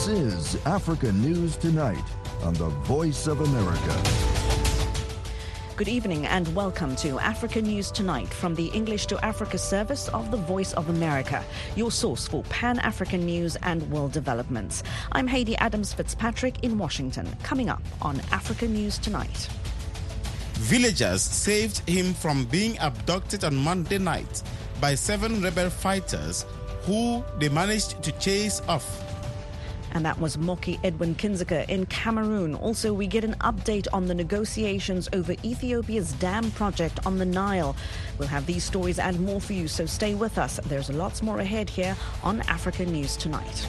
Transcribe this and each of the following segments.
This is Africa News Tonight on the Voice of America. Good evening and welcome to Africa News Tonight from the English to Africa service of the Voice of America, your source for Pan-African news and world developments. I'm Heidi Adams-Fitzpatrick in Washington. Coming up on Africa News Tonight. Villagers saved him from being abducted on Monday night by 7 rebel fighters who they managed to chase off. And that was Moki Edwin Kindzeka in Cameroon. Also, we get an update on the negotiations over Ethiopia's dam project on the Nile. We'll have these stories and more for you, so stay with us. There's lots more ahead here on Africa News Tonight.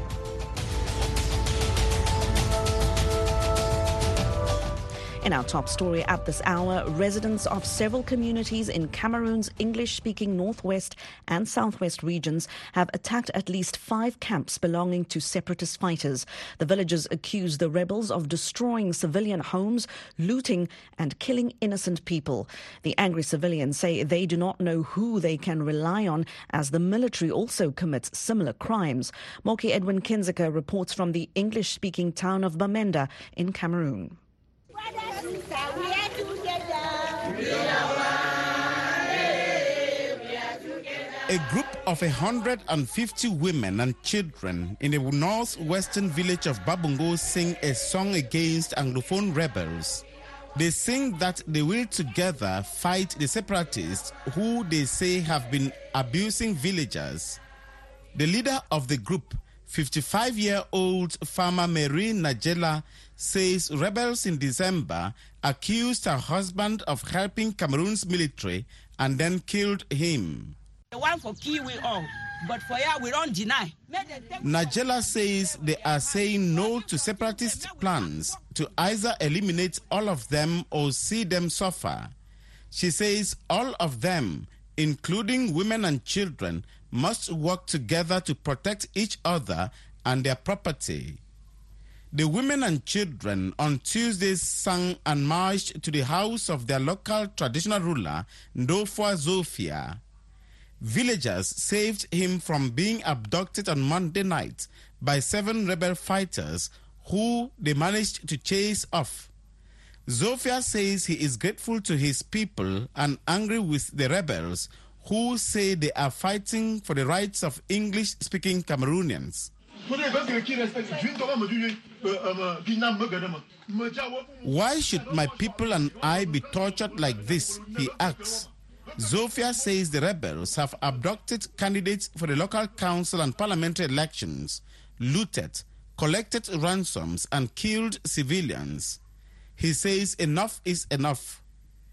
In our top story at this hour, residents of several communities in Cameroon's English-speaking northwest and southwest regions have attacked at least 5 camps belonging to separatist fighters. The villagers accuse the rebels of destroying civilian homes, looting and killing innocent people. The angry civilians say they do not know who they can rely on, as the military also commits similar crimes. Moki Edwin Kindzeka reports from the English-speaking town of Bamenda in Cameroon. A group of 150 women and children in the northwestern village of Babungo sing a song against Anglophone rebels. They sing that they will together fight the separatists who they say have been abusing villagers. The leader of the group, 55-year-old farmer Mary Najela, says rebels in December accused her husband of helping Cameroon's military and then killed him. The one for kill we all, but for ya we don't deny. Najela says they are saying no to separatist plans to either eliminate all of them or see them suffer. She says all of them, including women and children, must work together to protect each other and their property. The women and children on Tuesday sang and marched to the house of their local traditional ruler, Ndofwa Zofia. Villagers saved him from being abducted on Monday night by 7 rebel fighters who they managed to chase off. Zofia says he is grateful to his people and angry with the rebels who say they are fighting for the rights of English-speaking Cameroonians. Why should my people and I be tortured like this, he asks. Zofia says the rebels have abducted candidates for the local council and parliamentary elections, looted, collected ransoms and killed civilians. He says enough is enough.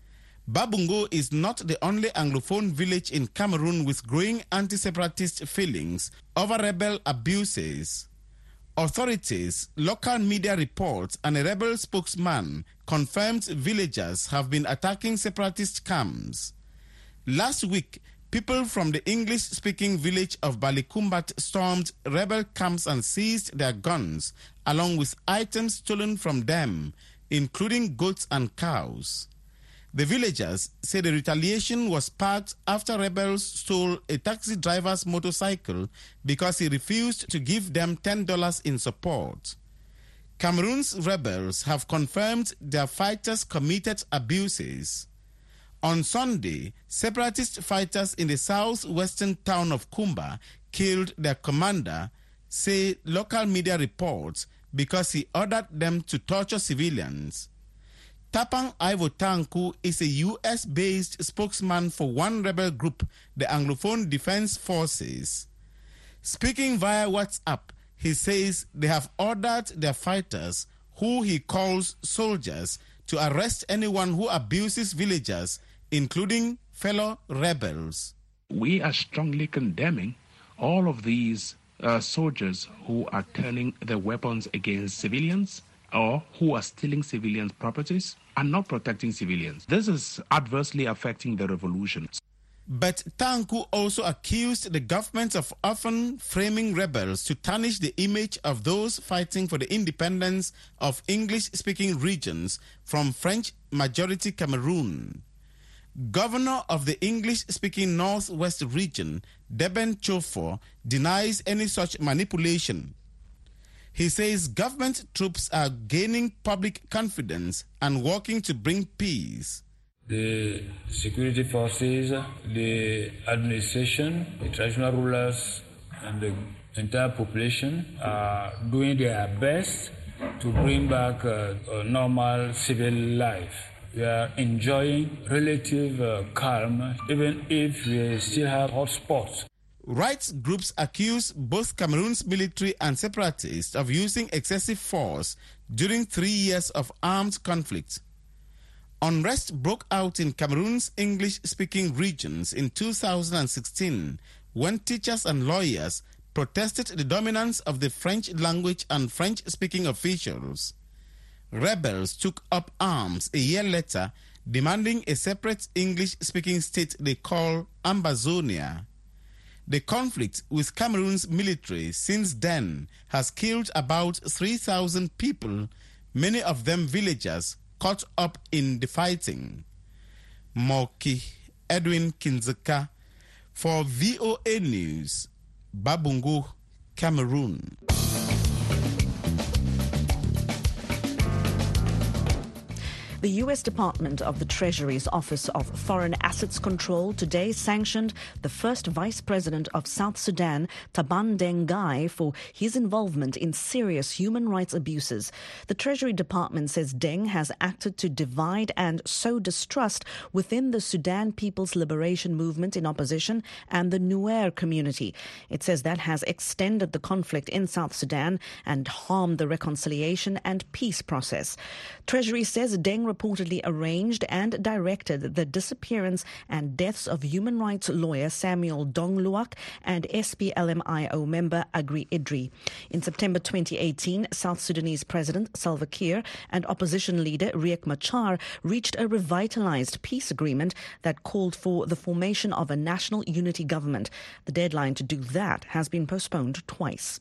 Babungo is not the only Anglophone village in Cameroon with growing anti-separatist feelings over rebel abuses. Authorities, local media reports and a rebel spokesman confirmed villagers have been attacking separatist camps. Last week, people from the English-speaking village of Balikumbat stormed rebel camps and seized their guns, along with items stolen from them, including goats and cows. The villagers say the retaliation was sparked after rebels stole a taxi driver's motorcycle because he refused to give them $10 in support. Cameroon's rebels have confirmed their fighters committed abuses. On Sunday, separatist fighters in the southwestern town of Kumba killed their commander, say local media reports, because he ordered them to torture civilians. Tapang Ivo Tanku is a U.S.-based spokesman for one rebel group, the Anglophone Defense Forces. Speaking via WhatsApp, he says they have ordered their fighters, who he calls soldiers, to arrest anyone who abuses villagers, including fellow rebels. We are strongly condemning all of these soldiers who are turning their weapons against civilians or who are stealing civilians' properties and not protecting civilians. This is adversely affecting the revolution. But Tanku also accused the government of often framing rebels to tarnish the image of those fighting for the independence of English-speaking regions from French-majority Cameroon. Governor of the English-speaking Northwest region, Deben Chofo, denies any such manipulation. He says government troops are gaining public confidence and working to bring peace. The security forces, the administration, the traditional rulers, and the entire population are doing their best to bring back a normal civil life. We are enjoying relative calm, even if we still have hot spots. Rights groups accuse both Cameroon's military and separatists of using excessive force during 3 years of armed conflict. Unrest broke out in Cameroon's English-speaking regions in 2016 when teachers and lawyers protested the dominance of the French language and French-speaking officials. Rebels took up arms a year later, demanding a separate English-speaking state they call Ambazonia. The conflict with Cameroon's military since then has killed about 3,000 people, many of them villagers caught up in the fighting. Moki Edwin Kinzeka for VOA News, Babungu, Cameroon. The U.S. Department of the Treasury's Office of Foreign Assets Control today sanctioned the first Vice President of South Sudan, Taban Deng Gai, for his involvement in serious human rights abuses. The Treasury Department says Deng has acted to divide and sow distrust within the Sudan People's Liberation Movement in opposition and the Nuer community. It says that has extended the conflict in South Sudan and harmed the reconciliation and peace process. Treasury says Deng reportedly arranged and directed the disappearance and deaths of human rights lawyer Samuel Dongluak and SPLM-IO member Agri Idri. In September 2018, South Sudanese President Salva Kiir and opposition leader Riek Machar reached a revitalized peace agreement that called for the formation of a national unity government. The deadline to do that has been postponed twice.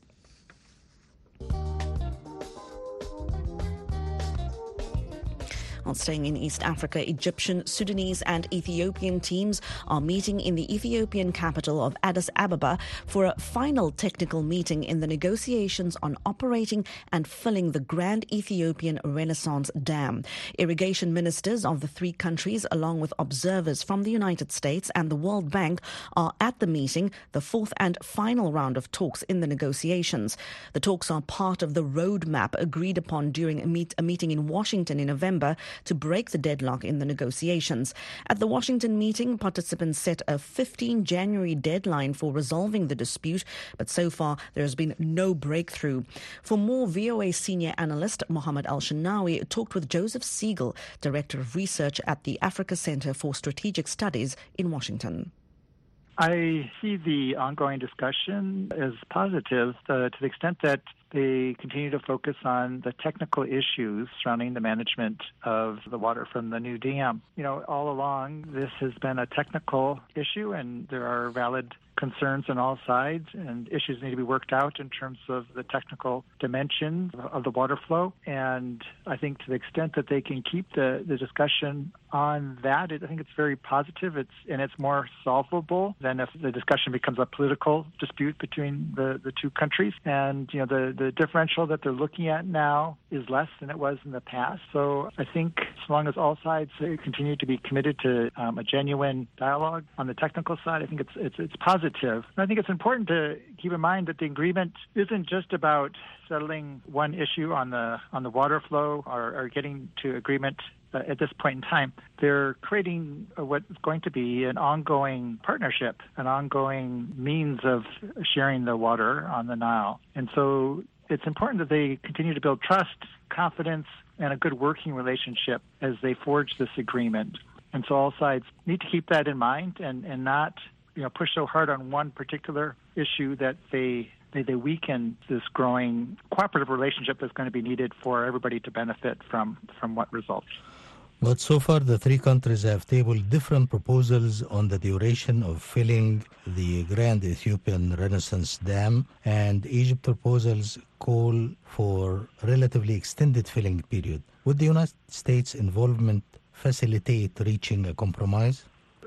While staying in East Africa, Egyptian, Sudanese and Ethiopian teams are meeting in the Ethiopian capital of Addis Ababa for a final technical meeting in the negotiations on operating and filling the Grand Ethiopian Renaissance Dam. Irrigation ministers of the three countries, along with observers from the United States and the World Bank, are at the meeting, the fourth and final round of talks in the negotiations. The talks are part of the roadmap agreed upon during a meeting in Washington in November to break the deadlock in the negotiations. At the Washington meeting, participants set a 15 January deadline for resolving the dispute, but so far there has been no breakthrough. For more, VOA senior analyst Mohammed Al-Shanawi talked with Joseph Siegel, Director of Research at the Africa Center for Strategic Studies in Washington. I see the ongoing discussion as positive to the extent that they continue to focus on the technical issues surrounding the management of the water from the new dam. You know, all along, this has been a technical issue, and there are valid concerns on all sides, and issues need to be worked out in terms of the technical dimensions of the water flow. And I think to the extent that they can keep the discussion on that, I think it's very positive. It's more solvable than if the discussion becomes a political dispute between the two countries. And, you know, the differential that they're looking at now is less than it was in the past. So I think as long as all sides continue to be committed to a genuine dialogue on the technical side, I think it's positive. And I think it's important to keep in mind that the agreement isn't just about settling one issue on the water flow or getting to agreement at this point in time. They're creating what is going to be an ongoing partnership, an ongoing means of sharing the water on the Nile. And so it's important that they continue to build trust, confidence, and a good working relationship as they forge this agreement. And so all sides need to keep that in mind and not push so hard on one particular issue that they weaken this growing cooperative relationship that's going to be needed for everybody to benefit from what results. But so far, the three countries have tabled different proposals on the duration of filling the Grand Ethiopian Renaissance Dam, and Egypt's proposals call for relatively extended filling period. Would the United States involvement facilitate reaching a compromise?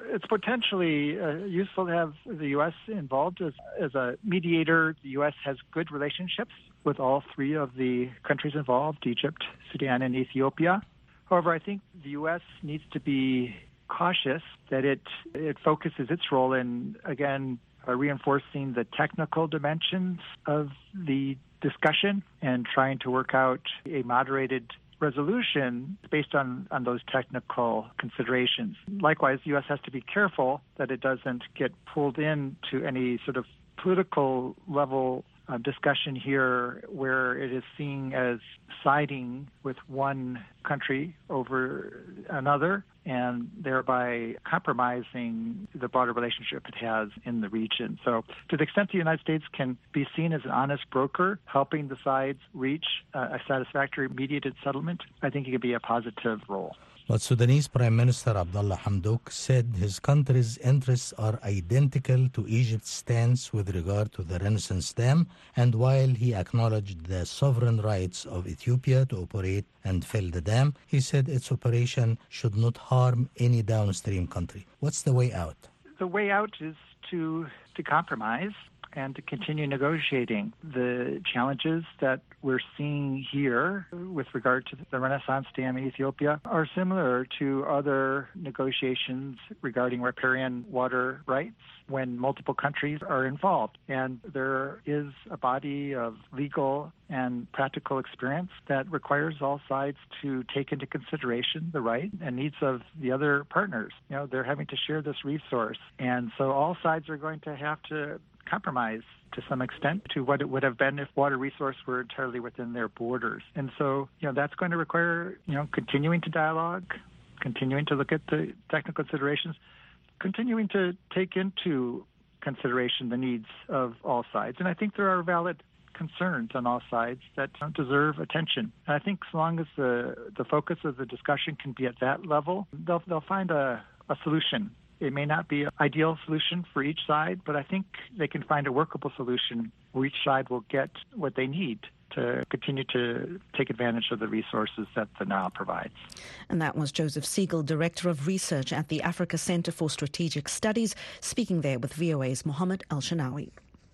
it's potentially useful to have the U.S. involved as a mediator. The U.S. has good relationships with all three of the countries involved, Egypt, Sudan, and Ethiopia. However, I think the U.S. needs to be cautious that it focuses its role in, again, reinforcing the technical dimensions of the discussion and trying to work out a moderated resolution based on those technical considerations. Likewise, the U.S. has to be careful that it doesn't get pulled into any sort of political level discussion here where it is seen as siding with one country over another and thereby compromising the broader relationship it has in the region. So to the extent the United States can be seen as an honest broker, helping the sides reach a satisfactory mediated settlement, I think it could be a positive role. But Sudanese Prime Minister Abdullah Hamdok said his country's interests are identical to Egypt's stance with regard to the Renaissance Dam, and while he acknowledged the sovereign rights of Ethiopia to operate and fill the dam, he said its operation should not harm any downstream country. What's the way out? The way out is to compromise and to continue negotiating. The challenges that we're seeing here with regard to the Renaissance Dam in Ethiopia are similar to other negotiations regarding riparian water rights when multiple countries are involved. And there is a body of legal and practical experience that requires all sides to take into consideration the right and needs of the other partners. You know, they're having to share this resource. And so all sides are going to have to compromise to some extent to what it would have been if water resource were entirely within their borders. And so, that's going to require, continuing to dialogue, continuing to look at the technical considerations, continuing to take into consideration the needs of all sides. And I think there are valid concerns on all sides that deserve attention. And I think as long as the focus of the discussion can be at that level, they'll find a solution. It may not be an ideal solution for each side, but I think they can find a workable solution where each side will get what they need to continue to take advantage of the resources that the Nile provides. And that was Joseph Siegel, Director of Research at the Africa Center for Strategic Studies, speaking there with VOA's Mohammed El-Shanawi.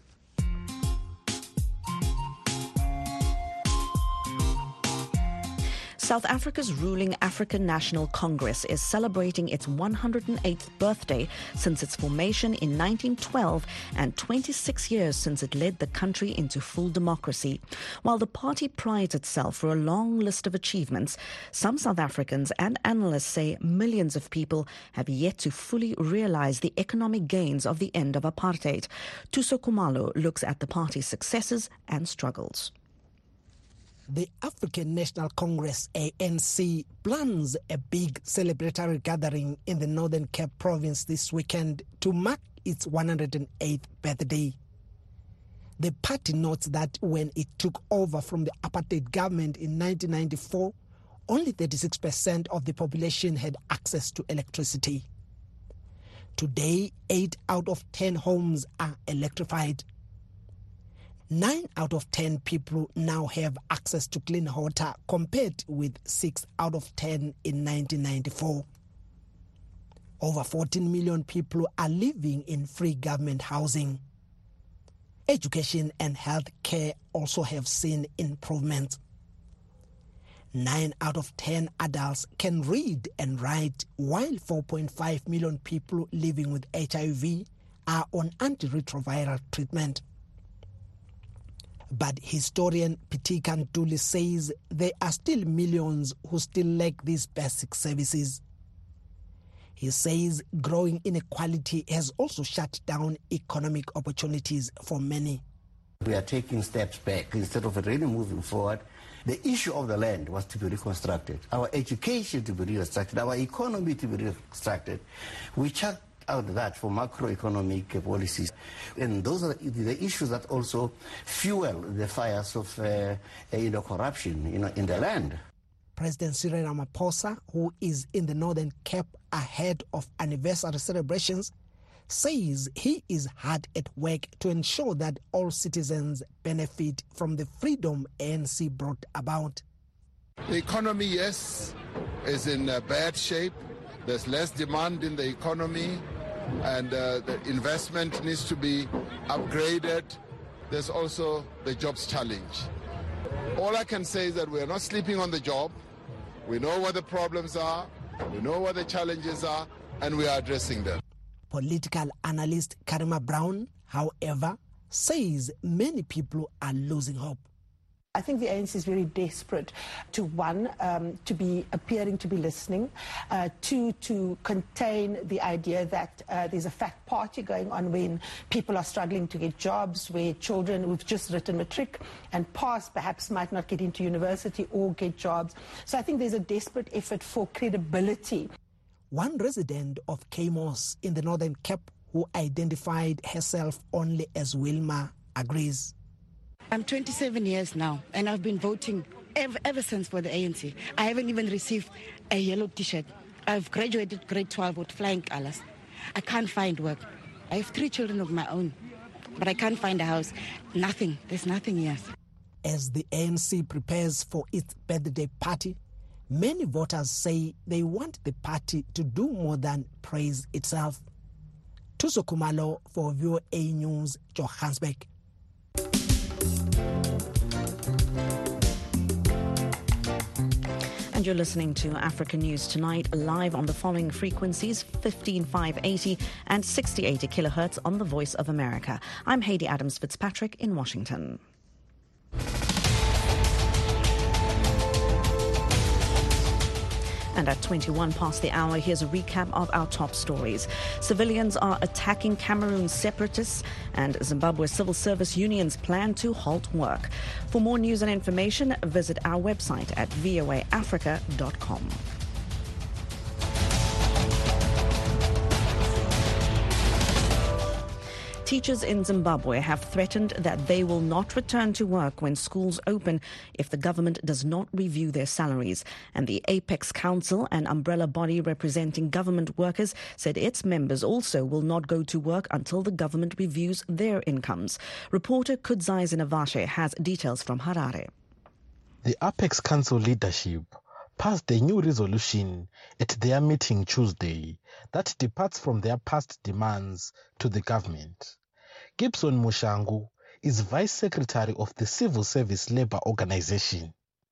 South Africa's ruling African National Congress is celebrating its 108th birthday since its formation in 1912 and 26 years since it led the country into full democracy. While the party prides itself for a long list of achievements, some South Africans and analysts say millions of people have yet to fully realize the economic gains of the end of apartheid. Tuso Kumalo looks at the party's successes and struggles. The African National Congress, ANC, plans a big celebratory gathering in the Northern Cape province this weekend to mark its 108th birthday. The party notes that when it took over from the apartheid government in 1994, only 36% of the population had access to electricity. Today, 8 out of 10 homes are electrified. 9 out of 10 people now have access to clean water compared with 6 out of 10 in 1994. Over 14 million people are living in free government housing. Education and health care also have seen improvement. 9 out of 10 adults can read and write, while 4.5 million people living with HIV are on antiretroviral treatment. But historian Pitika Ntuli says there are still millions who still lack these basic services. He says growing inequality has also shut down economic opportunities for many. We are taking steps back instead of really moving forward. The issue of the land was to be reconstructed, our education to be reconstructed, our economy to be reconstructed. We chucked out that for macroeconomic policies. And those are the issues that also fuel the fires of corruption in the land. President Cyril Ramaphosa, who is in the Northern Cape ahead of anniversary celebrations, says he is hard at work to ensure that all citizens benefit from the freedom ANC brought about. The economy, yes, is in bad shape. There's less demand in the economy, and the investment needs to be upgraded. There's also the jobs challenge. All I can say is that we are not sleeping on the job. We know what the problems are, we know what the challenges are, and we are addressing them. Political analyst Karima Brown, however, says many people are losing hope. I think the ANC is very desperate to, one, to be appearing to be listening, two, to contain the idea that there's a fat party going on when people are struggling to get jobs, where children who've just written matric and passed perhaps might not get into university or get jobs. So I think there's a desperate effort for credibility. One resident of Kamos in the Northern Cape, who identified herself only as Wilma, agrees. I'm 27 years now, and I've been voting ever since for the ANC. I haven't even received a yellow T-shirt. I've graduated grade 12 with flying colors. I can't find work. I have 3 children of my own, but I can't find a house. Nothing. There's nothing here. As the ANC prepares for its birthday party, many voters say they want the party to do more than praise itself. Tuso Kumalo for VOA News, Johannesburg. And you're listening to Africa News Tonight, live on the following frequencies: 15580 and 6080 kilohertz on the Voice of America. I'm Hayley Adams Fitzpatrick in Washington. And at 21 past the hour, here's a recap of our top stories. Civilians are attacking Cameroon's separatists, and Zimbabwe civil service unions plan to halt work. For more news and information, visit our website at voaafrica.com. Teachers in Zimbabwe have threatened that they will not return to work when schools open if the government does not review their salaries. And the Apex Council, an umbrella body representing government workers, said its members also will not go to work until the government reviews their incomes. Reporter Kudzai Zinavashe has details from Harare. The Apex Council leadership passed a new resolution at their meeting Tuesday that departs from their past demands to the government. Gibson Mushangu is Vice Secretary of the Civil Service Labour Organization.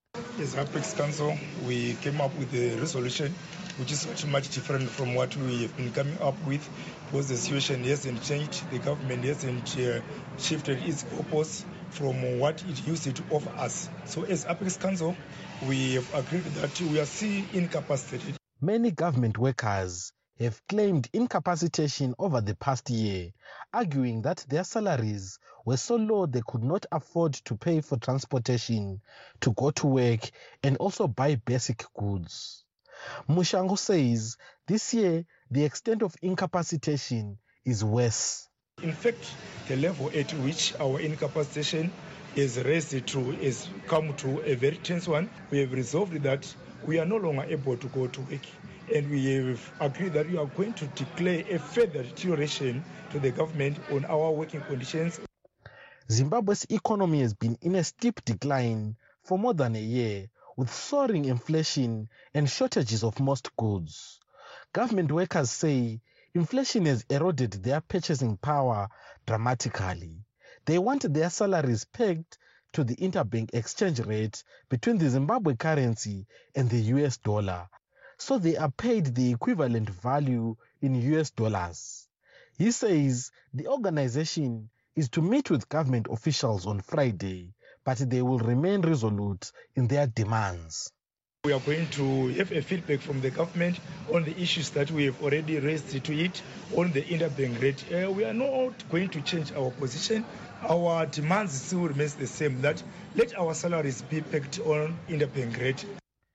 As Apex Council, we came up with a resolution which is much different from what we have been coming up with, because the situation hasn't changed, the government hasn't shifted its purpose from what it used to offer us. So as Apex Council, we have agreed that we are still incapacitated. Many government workers have claimed incapacitation over the past year, arguing that their salaries were so low they could not afford to pay for transportation, to go to work, and also buy basic goods. Mushangu says this year the extent of incapacitation is worse. In fact, the level at which our incapacitation is raised to is come to a very tense one. We have resolved that we are no longer able to go to work, and we have agreed that we are going to declare a further deterioration to the government on our working conditions. Zimbabwe's economy has been in a steep decline for more than a year, with soaring inflation and shortages of most goods. Government workers say inflation has eroded their purchasing power dramatically. They want their salaries pegged to the interbank exchange rate between the Zimbabwe currency and the US dollar, so they are paid the equivalent value in US dollars. He says the organization is to meet with government officials on Friday, but they will remain resolute in their demands. We are going to have a feedback from the government on the issues that we have already raised to it on the interbank rate. We are not going to change our position. Our demands still remains the same, that let our salaries be pegged on interbank rate.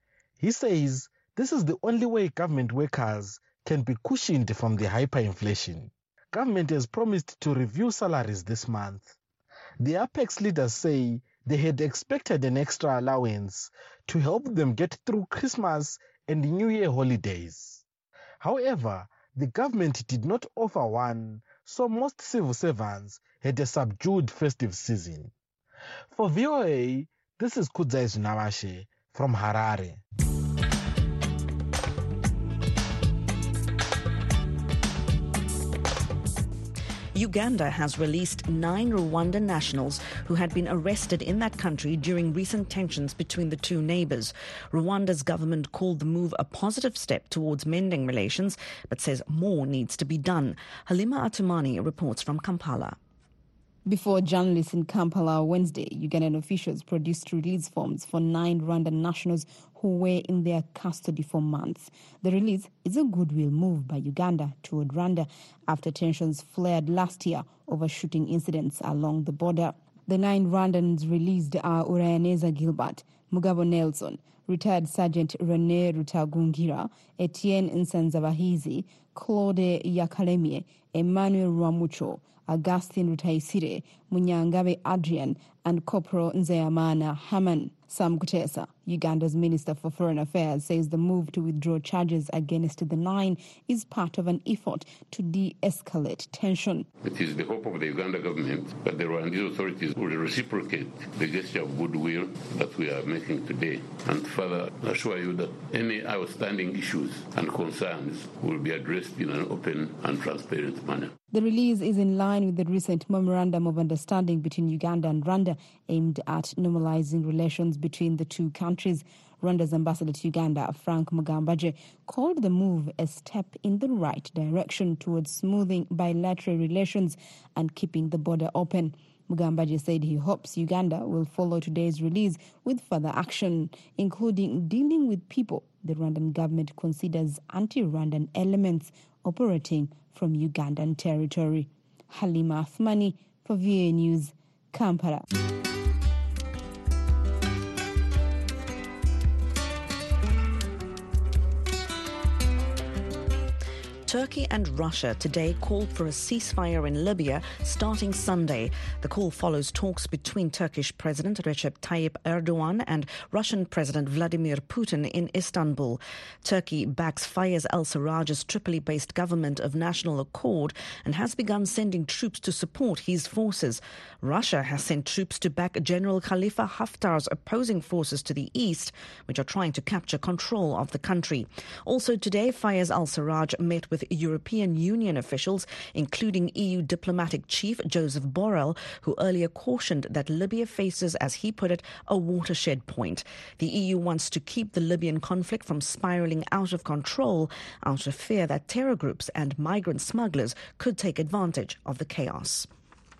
He says this is the only way government workers can be cushioned from the hyperinflation. Government has promised to review salaries this month. The Apex leaders say they had expected an extra allowance to help them get through Christmas and New Year holidays. However, the government did not offer one, so most civil servants had a subdued festive season. For VOA, this is Kudzai Zinawashe from Harare. Uganda has released 9 Rwandan nationals who had been arrested in that country during recent tensions between the two neighbours. Rwanda's government called the move a positive step towards mending relations, but says more needs to be done. Halima Atumani reports from Kampala. Before journalists in Kampala Wednesday, Ugandan officials produced release forms for 9 Rwandan nationals who were in their custody for months. The release is a goodwill move by Uganda toward Rwanda after tensions flared last year over shooting incidents along the border. The 9 Rwandans released are Urayaneza Gilbert, Mugabo Nelson, retired Sergeant Rene Rutagungira, Etienne Nsanzabahizi, Claude Yakalemie, Emmanuel Rwamucho, Augustine Rutaisire, Munyangabe Adrian, and Corporal Nzeyamana Haman. Sam Kutesa, Uganda's Minister for Foreign Affairs, says the move to withdraw charges against the 9 is part of an effort to de-escalate tension. It is the hope of the Uganda government that the Rwandese authorities will reciprocate the gesture of goodwill that we are making today, and further assure you that any outstanding issues and concerns will be addressed in an open and transparent manner. The release is in line with the recent Memorandum of Understanding between Uganda and Rwanda aimed at normalizing relations between the two countries. Rwanda's ambassador to Uganda, Frank Mugambaje, called the move a step in the right direction towards smoothing bilateral relations and keeping the border open. Mugambaje said he hopes Uganda will follow today's release with further action, including dealing with people the Rwandan government considers anti-Rwandan elements operating from Ugandan territory. Halima Athmani for VOA News, Kampala. Turkey and Russia today called for a ceasefire in Libya starting Sunday. The call follows talks between Turkish President Recep Tayyip Erdogan and Russian President Vladimir Putin in Istanbul. Turkey backs Fayez al-Sarraj's Tripoli-based government of national accord and has begun sending troops to support his forces. Russia has sent troops to back General Khalifa Haftar's opposing forces to the east, which are trying to capture control of the country. Also today, Fayez al-Sarraj met with European Union officials, including EU diplomatic chief Joseph Borrell, who earlier cautioned that Libya faces, as he put it, a watershed point. The EU wants to keep the Libyan conflict from spiraling out of control out of fear that terror groups and migrant smugglers could take advantage of the chaos.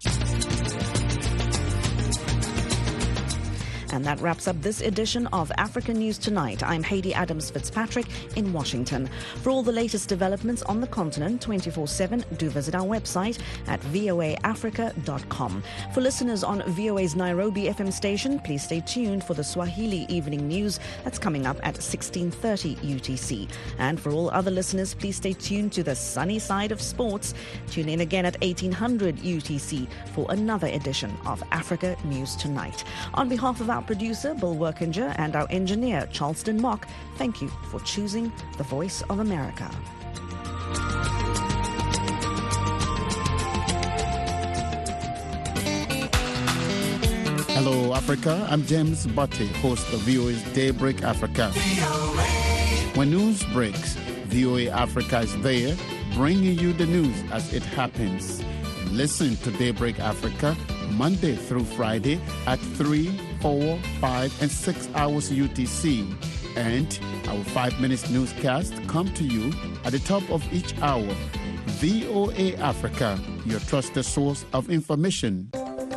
And that wraps up this edition of Africa News Tonight. I'm Hayley Adams-Fitzpatrick in Washington. For all the latest developments on the continent 24/7, do visit our website at voaafrica.com. For listeners on VOA's Nairobi FM station, please stay tuned for the Swahili Evening News that's coming up at 16:30 UTC. And for all other listeners, please stay tuned to the sunny side of sports. Tune in again at 1800 UTC for another edition of Africa News Tonight. On behalf of our producer, Bill Workinger, and our engineer, Charleston Mock, thank you for choosing the Voice of America. Hello, Africa. I'm James Botte, host of VOA's Daybreak Africa. When news breaks, VOA Africa is there, bringing you the news as it happens. Listen to Daybreak Africa Monday through Friday at 3, 4, 5, and 6 hours UTC. And our 5 minutes newscast come to you at the top of each hour. VOA Africa, your trusted source of information.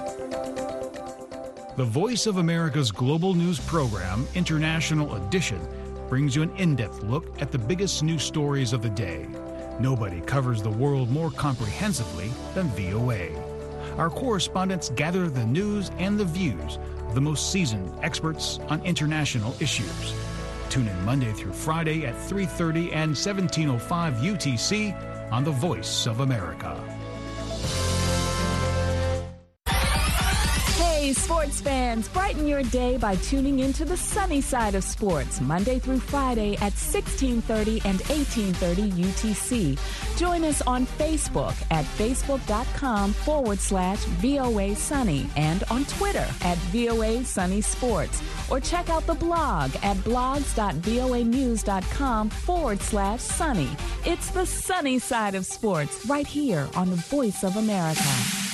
The Voice of America's global news program, International Edition, brings you an in-depth look at the biggest news stories of the day. Nobody covers the world more comprehensively than VOA. Our correspondents gather the news and the views of the most seasoned experts on international issues. Tune in Monday through Friday at 3:30 and 17:05 UTC on The Voice of America. Hey, Hey, sports fans, brighten your day by tuning into the sunny side of sports, Monday through Friday at 16:30 and 18:30 UTC. Join us on Facebook at facebook.com/VOA Sunny and on Twitter at VOA Sunny Sports. Or check out the blog at blogs.voanews.com/sunny. It's the sunny side of sports right here on the Voice of America.